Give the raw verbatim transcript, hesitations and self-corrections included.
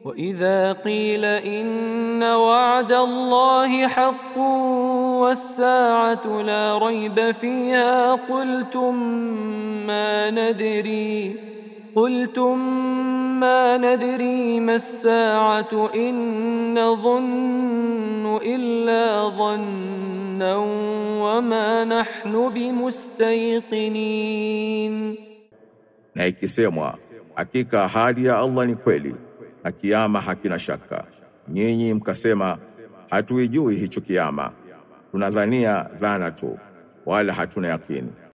وإذا قيل إن وعد الله حق والساعة لا ريب فيها قلتم ما ندري قلتم ما ندري ما الساعة إن نظن إلا ظنا وما نحن بمستيقنين. Na ikisemwa hakika ahadi ya Allah ni kweli na kiyama hakina shaka, nyinyi mkasema hatuijui hicho kiyama, tunadhania dhana tu wala hatuna yakini.